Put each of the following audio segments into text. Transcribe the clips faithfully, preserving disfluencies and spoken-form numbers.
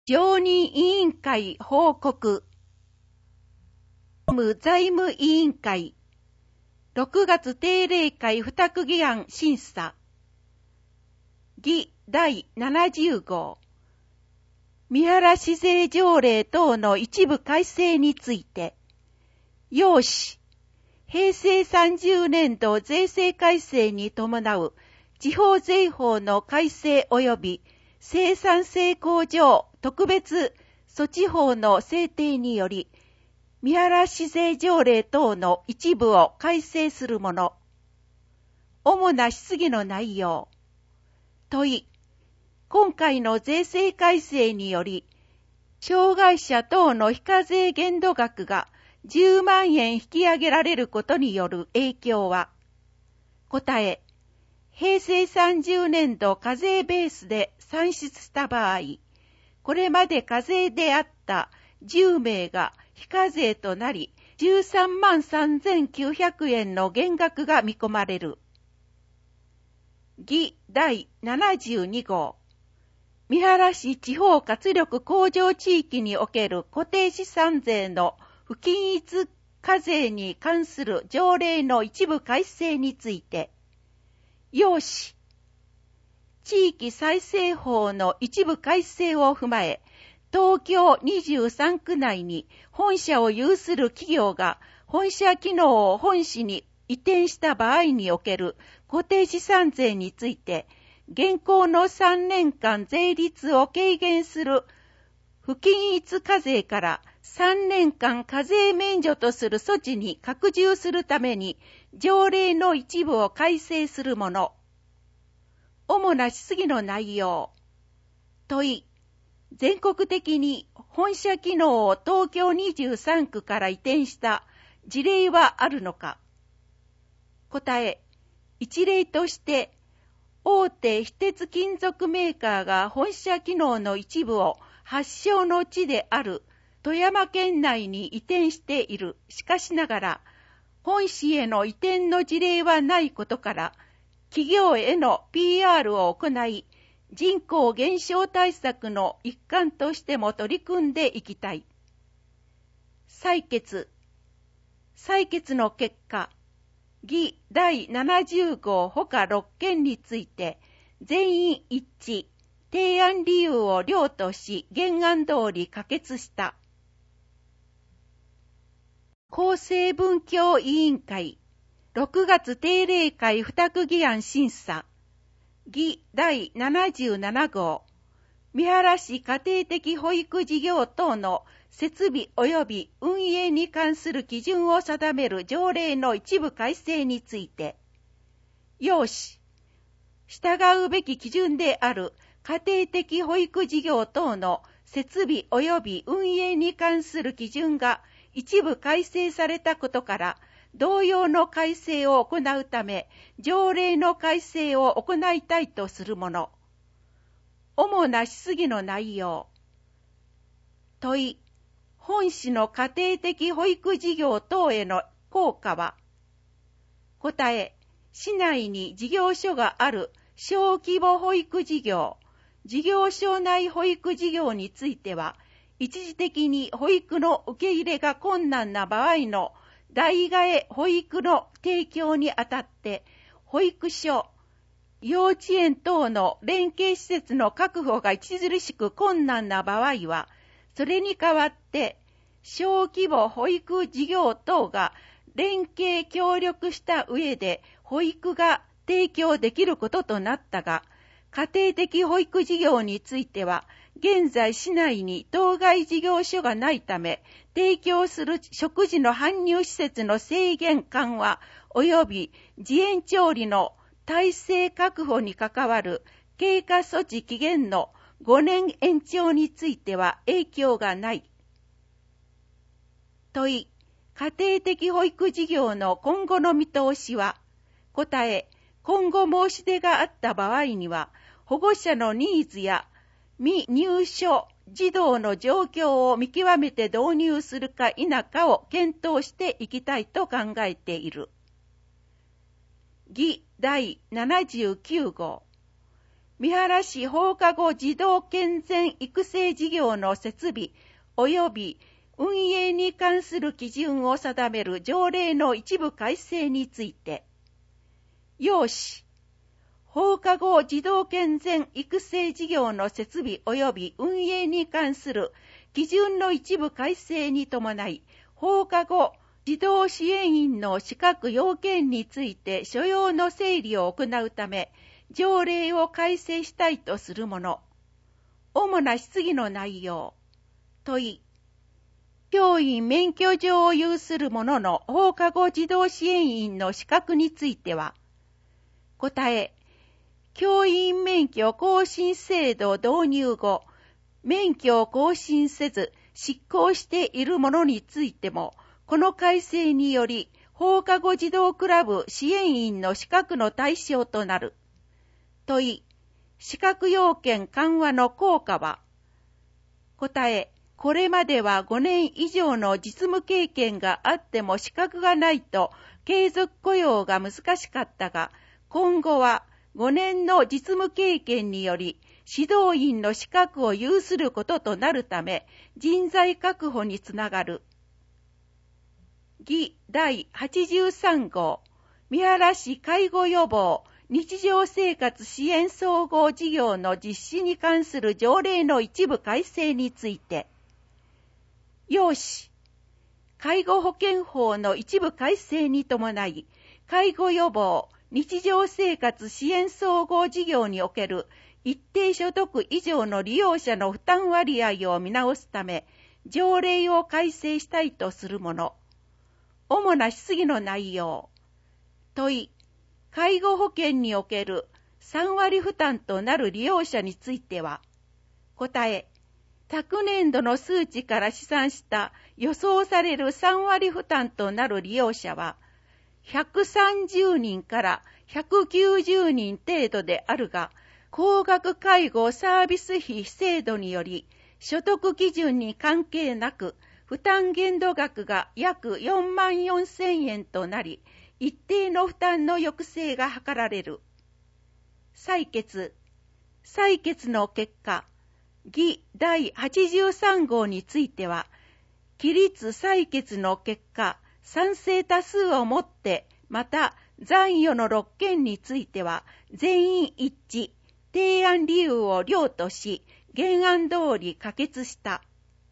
常任委員会報告。務財務委員会。ろくがつ定例会付託議案審査。議第ななじゅう号。三原市税条例等の一部改正について。要旨。平成さんじゅうねん度税制改正に伴う地方税法の改正及び生産性向上特別措置法の制定により、三原市税条例等の一部を改正するもの。主な質疑の内容。問い。今回の税制改正により、障害者等の非課税限度額がじゅうまんえん引き上げられることによる影響は。答え。平成さんじゅうねん度課税ベースで算出した場合、これまで課税であったじゅうめいが非課税となり、じゅうさんまんさんぜんきゅうひゃくえんの減額が見込まれる。議第ななじゅうに号。三原市地方活力向上地域における固定資産税の不均一課税に関する条例の一部改正について。要旨。地域再生法の一部改正を踏まえ、東京にじゅうさんく内に本社を有する企業が本社機能を本市に移転した場合における固定資産税について、現行のさんねんかん税率を軽減する不均一課税からさんねんかん課税免除とする措置に拡充するために条例の一部を改正するもの。主な質疑の内容。問い。全国的に本社機能を東京にじゅうさんくから移転した事例はあるのか。答え。一例として、大手非鉄金属メーカーが本社機能の一部を発祥の地である富山県内に移転している。しかしながら、本市への移転の事例はないことから、企業への ピーアール を行い、人口減少対策の一環としても取り組んでいきたい。採決。採決の結果、議第ななじゅう号ほかろっけんについて、全員一致、提案理由を了とし、原案通り可決した。厚生文教委員会、ろくがつ定例会付託議案審査。議第ななじゅうなな号。三原市家庭的保育事業等の設備及び運営に関する基準を定める条例の一部改正について。要旨。従うべき基準である家庭的保育事業等の設備及び運営に関する基準が一部改正されたことから、同様の改正を行うため、条例の改正を行いたいとするもの。主な質疑の内容。問い。本市の家庭的保育事業等への効果は。答え。市内に事業所がある小規模保育事業、事業所内保育事業については、一時的に保育の受け入れが困難な場合の代替え保育の提供にあたって、保育所、幼稚園等の連携施設の確保が著しく困難な場合は、それに代わって小規模保育事業等が連携協力した上で保育が提供できることとなったが、家庭的保育事業については、現在市内に当該事業所がないため、提供する食事の搬入施設の制限緩和及び自園調理の体制確保に関わる経過措置期限のごねん延長については影響がない。問い。家庭的保育事業の今後の見通しは。答え。今後申し出があった場合には、保護者のニーズや未入所児童の状況を見極めて導入するか否かを検討していきたいと考えている。議第ななじゅうきゅう号。 三原市放課後児童健全育成事業の設備及び運営に関する基準を定める条例の一部改正について、要旨、放課後児童健全育成事業の設備及び運営に関する基準の一部改正に伴い、放課後児童支援員の資格要件について所要の整理を行うため、条例を改正したいとするもの。主な質疑の内容。問い。教員免許状を有する者の放課後児童支援員の資格については、答え。教員免許更新制度導入後、免許を更新せず失効している者についても、この改正により放課後児童クラブ支援員の資格の対象となる。問い、資格要件緩和の効果は、答え、これまではごねん以上の実務経験があっても資格がないと継続雇用が難しかったが、今後はごねんの実務経験により指導員の資格を有することとなるため、人材確保につながる。議第はちじゅうさん号、三原市介護予防日常生活支援総合事業の実施に関する条例の一部改正について、要旨、介護保険法の一部改正に伴い、介護予防日常生活支援総合事業における一定所得以上の利用者の負担割合を見直すため、条例を改正したいとするもの。主な質疑の内容。問い、介護保険におけるさん割負担となる利用者については、答え、昨年度の数値から試算した予想されるさん割負担となる利用者は、ひゃくさんじゅうにんからひゃくきゅうじゅうにん程度であるが、高額介護サービス費制度により、所得基準に関係なく、負担限度額が約よんまんよんせんえんとなり、一定の負担の抑制が図られる。採決。採決の結果、議第はちじゅうさん号については、起立採決の結果、賛成多数をもって、また残余のろっけんについては、全員一致、提案理由を了とし、原案通り可決した。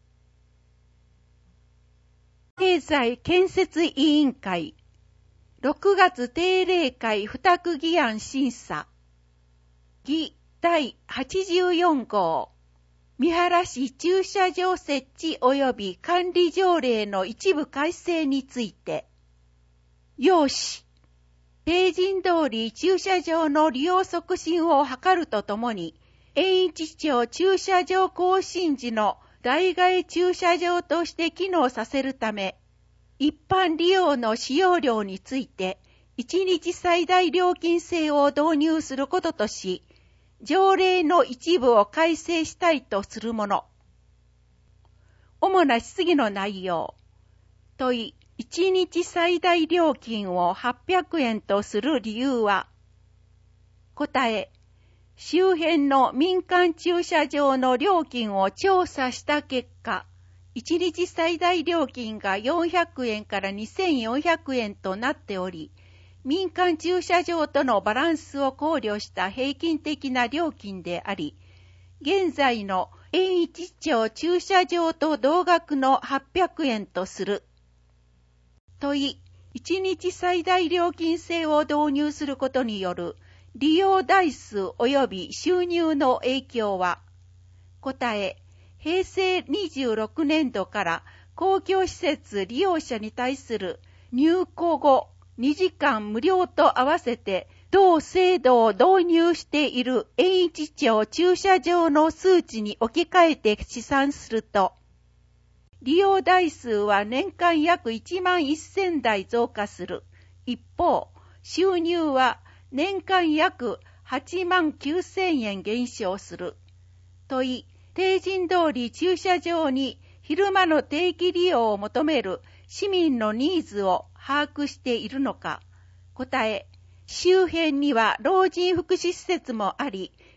経済建設委員会ろくがつ定例会付託議案審査。議第はちじゅうよん号、三原市駐車場設置及び管理条例の一部改正について、要旨、定人通り駐車場の利用促進を図るとともに、延一町駐車場更新時の代替駐車場として機能させるため、一般利用の使用料について、いちにち最大料金制を導入することとし、条例の一部を改正したいとするもの。主な質疑の内容。問い、いちにち最大料金をはっぴゃくえんとする理由は、答え、周辺の民間駐車場の料金を調査した結果、いちにち最大料金がよんひゃくえんからにせんよんひゃくえんとなっており、民間駐車場とのバランスを考慮した平均的な料金であり、現在の延一町駐車場と同額のはっぴゃくえんとする。問い、いちにち最大料金制を導入することによる利用台数及び収入の影響は、答え、平成にじゅうろくねん度から公共施設利用者に対する入庫後にじかん無料と合わせて同制度を導入している延一町駐車場の数値に置き換えて試算すると、利用台数は年間約いちまんせんだい増加する。一方、収入は年間約はちまんきゅうせんえん減少する。問い、定人通り駐車場に昼間の定期利用を求める市民のニーズを把握しているのか。答え、周辺には老人福祉施設もあり、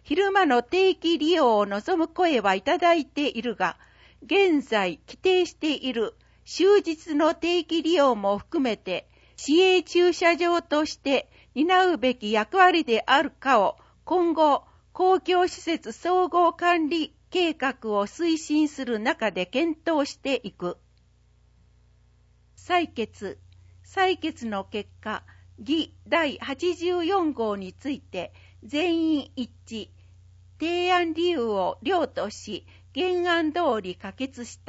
昼間の定期利用を望む声はいただいているが、現在規定している終日の定期利用も含めて、市営駐車場として担うべき役割であるかを今後、公共施設総合管理計画を推進する中で検討していく。採決。採決の結果、議だいはちじゅうよん号について全員一致、提案理由を了とし、原案通り可決した。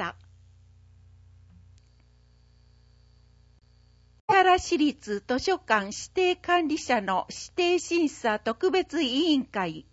三原市立図書館指定管理者の指定審査特別委員会。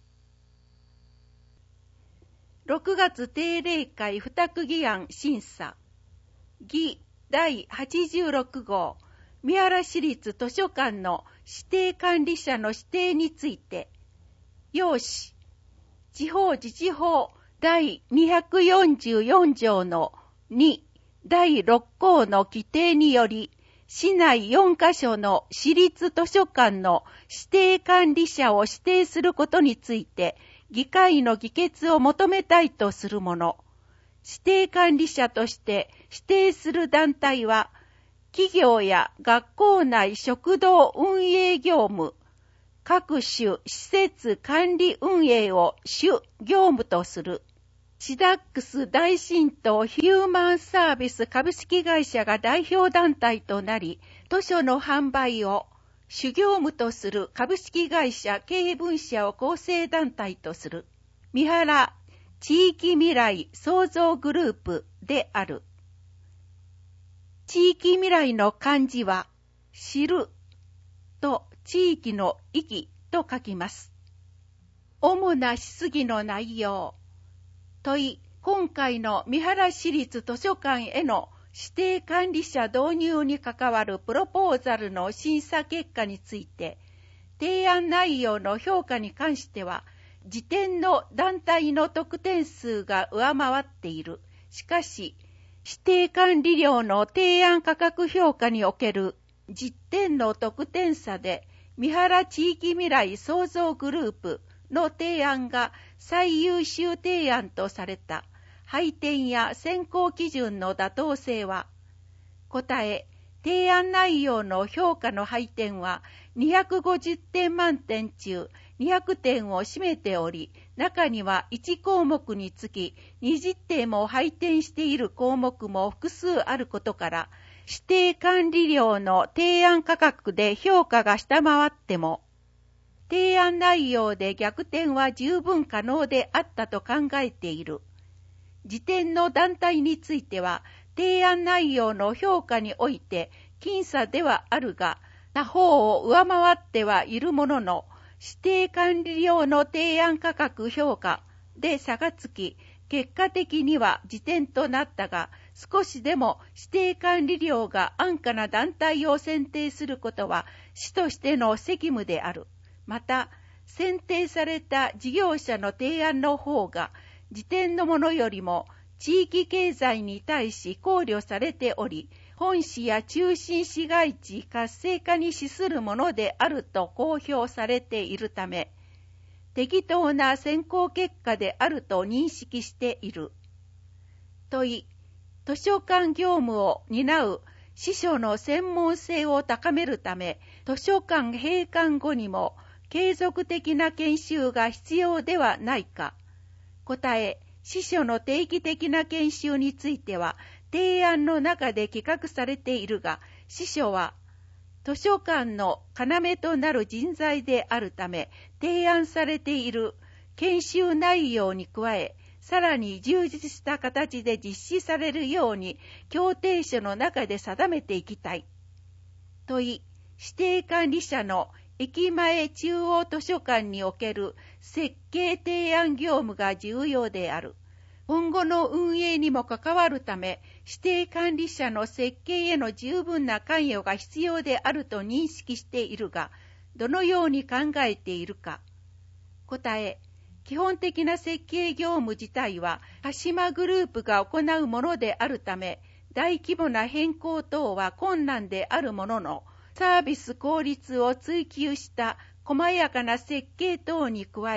ろくがつ定例会付託議案審査。議だいはちじゅうろく号、三原市立図書館の指定管理者の指定について、要旨、地方自治法だいにひゃくよんじゅうよん条のにだいろっ項の規定により、市内よんカ所の市立図書館の指定管理者を指定することについて、議会の議決を求めたいとするもの。指定管理者として指定する団体は、企業や学校内食堂運営業務、各種施設管理運営を主業務とする。シダックス大神道ヒューマンサービス株式会社が代表団体となり、図書の販売を主業務とする株式会社経営分社を構成団体とする。三原地域未来創造グループである。地域未来の漢字は、知ると地域の意義と書きます。主な質疑の内容。問い、今回の三原市立図書館への指定管理者導入に関わるプロポーザルの審査結果について、提案内容の評価に関しては、時点の団体の得点数が上回っている。しかし、指定管理料の提案価格評価におけるじってんの得点差で、三原地域未来創造グループの提案が最優秀提案とされた。配点や選考基準の妥当性は、答え、提案内容の評価の配点はにひゃくごじゅってん満点中にひゃくてんを占めており、中にはいち項目につきにじってんも配点している項目も複数あることから、指定管理料の提案価格で評価が下回っても、提案内容で逆転は十分可能であったと考えている。時点の団体については、提案内容の評価において僅差ではあるが、他方を上回ってはいるものの、指定管理料の提案価格評価で差がつき、結果的には時点となったが、少しでも指定管理料が安価な団体を選定することは市としての責務である。また、選定された事業者の提案の方が、時点のものよりも地域経済に対し考慮されており、本市や中心市街地活性化に資するものであると公表されているため、適当な選考結果であると認識している。問い、図書館業務を担う司書の専門性を高めるため、図書館閉館後にも継続的な研修が必要ではないか。答え、司書の定期的な研修については、提案の中で企画されているが、司書は図書館の要となる人材であるため、提案されている研修内容に加え、さらに充実した形で実施されるように、協定書の中で定めていきたい。問い、指定管理者の駅前中央図書館における設計提案業務が重要である。今後の運営にも関わるため、指定管理者の設計への十分な関与が必要であると認識しているが、どのように考えているか。答え、基本的な設計業務自体は鹿島グループが行うものであるため、大規模な変更等は困難であるものの、サービス効率を追求した細やかな設計等に加え、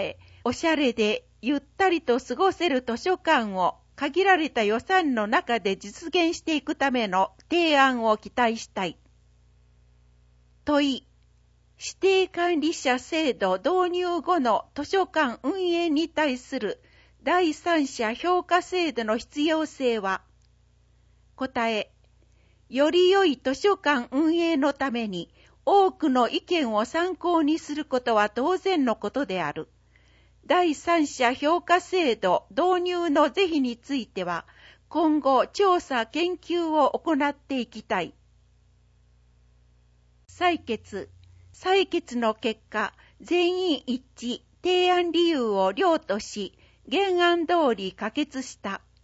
おしゃれでゆったりと過ごせる図書館を限られた予算の中で実現していくための提案を期待したい。問い、指定管理者制度導入後の図書館運営に対する第三者評価制度の必要性は？答え、より良い図書館運営のために多くの意見を参考にすることは当然のことである。第三者評価制度導入の是非については、今後調査研究を行っていきたい。採決。採決の結果、全員一致、提案理由を了とし、原案通り可決した。